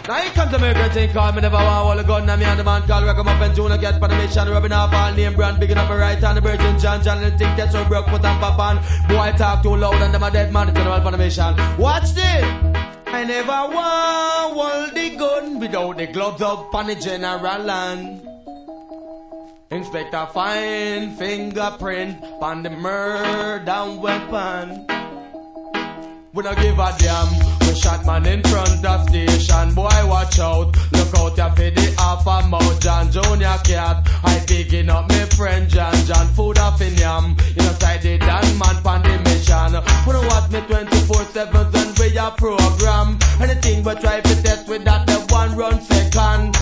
Now he comes to me, great thing call me never want hold a gun. Now me and the man call Rock 'em up and June. I get for the mission, rubbing off all name brand. Bigging up my right hand, the Virgin John. John and think that's so broke, put on pop on. Boy talk too loud and them a dead man. It's all for the mission. Watch this. I never want hold the gun without the gloves up on the general land. Inspector find fingerprint on the murder weapon. We don't give a damn. We shot man in front of station. Boy, watch out. Look out ya for the half a mouth. John Junior cat. I picking up me friend John. John food off in yam. You know, side the Dan man pan the mission. We don't watch me 24/7 and we a program. Anything we try to test with that, the one run second.